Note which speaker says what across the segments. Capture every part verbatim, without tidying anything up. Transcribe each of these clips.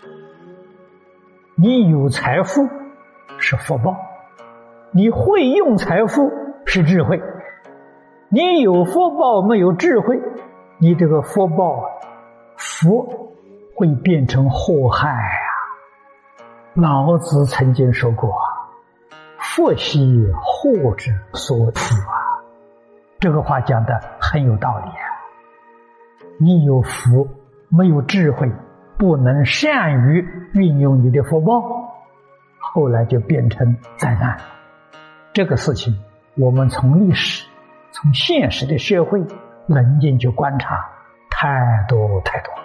Speaker 1: 你有财富是福报，你会用财富是智慧。你有福报没有智慧，你这个福报福会变成祸害啊！老子曾经说过啊，福兮祸之所伏啊，这个话讲的很有道理啊。你有福没有智慧，不能善于运用你的福报，后来就变成灾难。这个事情我们从历史从现实的社会冷静去观察，太多太多。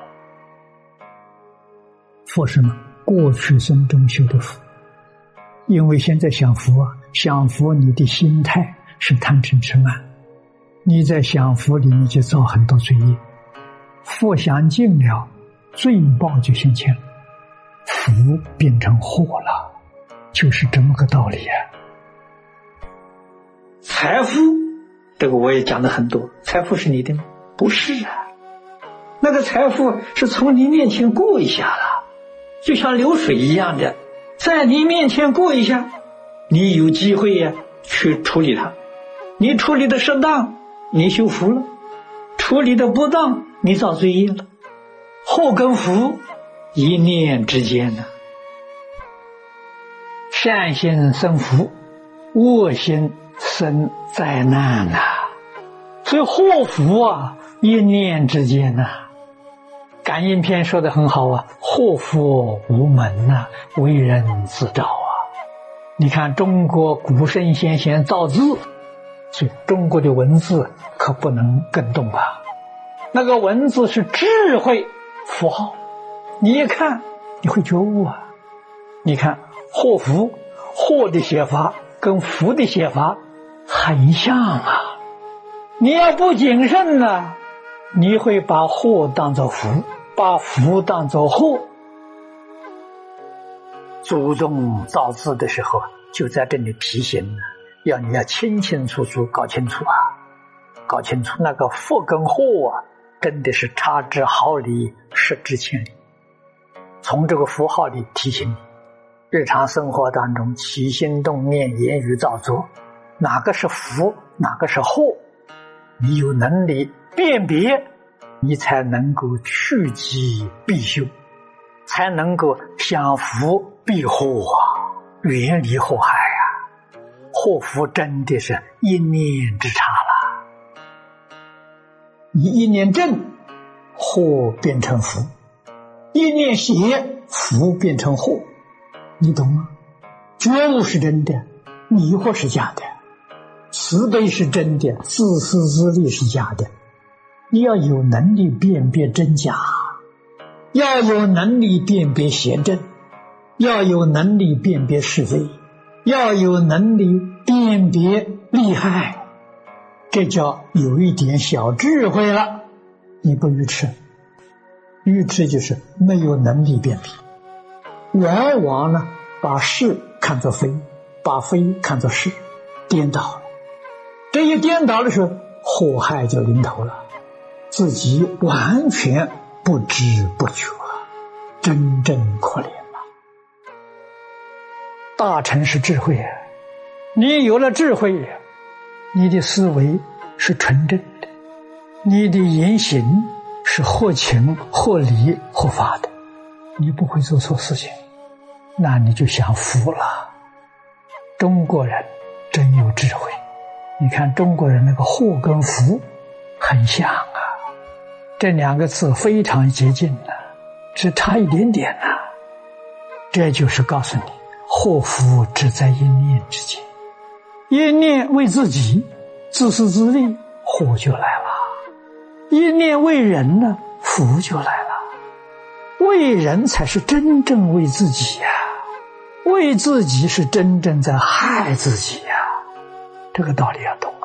Speaker 1: 福什么？过去生中修的福。因为现在享福啊，享福你的心态是贪嗔痴慢，你在享福里面就造很多罪业，福享尽了，罪报就现前了，福变成祸了，就是这么个道理啊。财富这个我也讲的很多，财富是你的吗？不是啊，那个财富是从你面前过一下了，就像流水一样的，在你面前过一下，你有机会呀、啊、去处理它。你处理的适当，你修福了；处理的不当，你造罪业了。祸跟福一念之间呢、啊，善心生福，恶心生灾难呐、啊。所以祸福啊，一念之间呐、啊。感应篇说得很好啊，祸福无门呐、啊，为人自找啊。你看中国古圣先贤造字，所以中国的文字可不能更动啊。那个文字是智慧符号，你一看你会觉悟啊。你看祸福，祸的写法跟福的写法很像啊。你要不谨慎呢，你会把祸当作福，把福当作祸。祖宗造字的时候就在这里提醒了，要你要清清楚楚搞清楚啊，搞清楚那个福跟祸啊，真的是差之毫厘，失之千里。从这个符号里提醒你，日常生活当中起心动念、言语造作，哪个是福，哪个是祸，你有能力辨别，你才能够趋吉避凶，才能够享福避祸啊，远离祸害啊。祸福真的是一念之差了。你一念正，祸变成福；一念邪，福变成祸。你懂吗？觉悟是真的，迷惑是假的；慈悲是真的，自私自利是假的。你要有能力辨别真假，要有能力辨别邪正，要有能力辨别是非，要有能力辨别利害，这叫有一点小智慧了。你不愚痴，愚痴就是没有能力辨别，往往呢把是看作非，把非看作是，颠倒了。这一颠倒的时候，祸害就临头了，自己完全不知不觉，真正可怜了。大成是智慧啊，你有了智慧，你的思维是纯正的，你的言行是合情合理合法的，你不会做错事情，那你就享福了。中国人真有智慧，你看中国人那个祸跟福很像啊，这两个字非常接近了、啊，只差一点点了、啊。这就是告诉你，祸福只在一念之间，一念为自己自私自利，祸就来了；一念为人呢，福就来了。为人才是真正为自己呀、啊，为自己是真正在害自己呀、啊，这个道理要懂啊。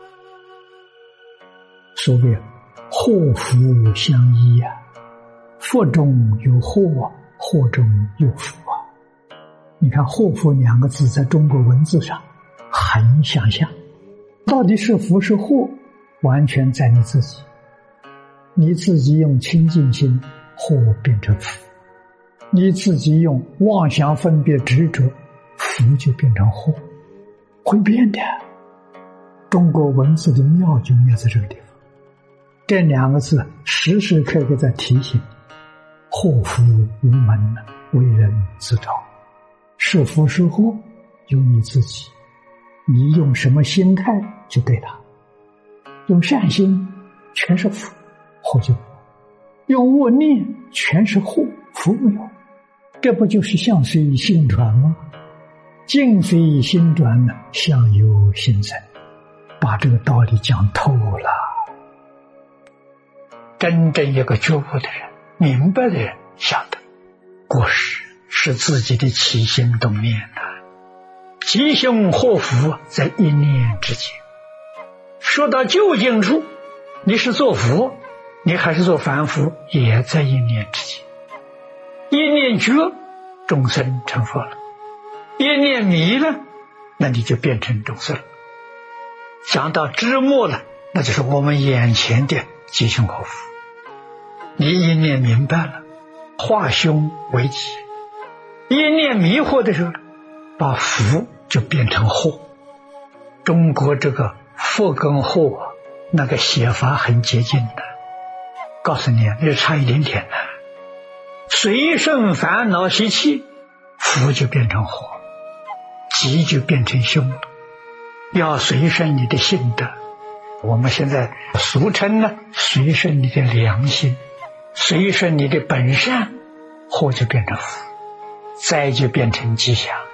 Speaker 1: 所谓祸福相依啊，福中有祸，祸中有福啊。你看祸福两个字在中国文字上很相像，到底是福是祸，完全在你自己。你自己用清净心，祸变成福； 你自己用妄想分别执着，福就变成祸，会变的。中国文字的妙就妙在这个地方，这两个字时时刻刻在提醒：祸福无门，为人自找。是福是祸，由你自己。你用什么心态去对它？用善心，全是福，祸就有；用恶念，全是祸，福没有。这不就是相随心转吗？境随心转呢，相由心生。把这个道理讲透了，真正一个觉悟的人，明白的人晓得，过失是自己的起心动念的，吉凶祸福在一念之间。说到究竟处，你是做佛，你还是做凡夫，也在一念之间。一念觉，众生成佛了；一念迷了，那你就变成众生了。讲到知末了，那就是我们眼前的吉凶祸福。你一念明白了，化凶为吉；一念迷惑的时候，把福就变成祸。中国这个福跟祸啊，那个写法很接近的，告诉你，那差一点点的。随顺烦恼习气，福就变成祸，吉就变成凶。要随顺你的性德，我们现在俗称呢，随顺你的良心，随顺你的本善，祸就变成福，灾就变成吉祥。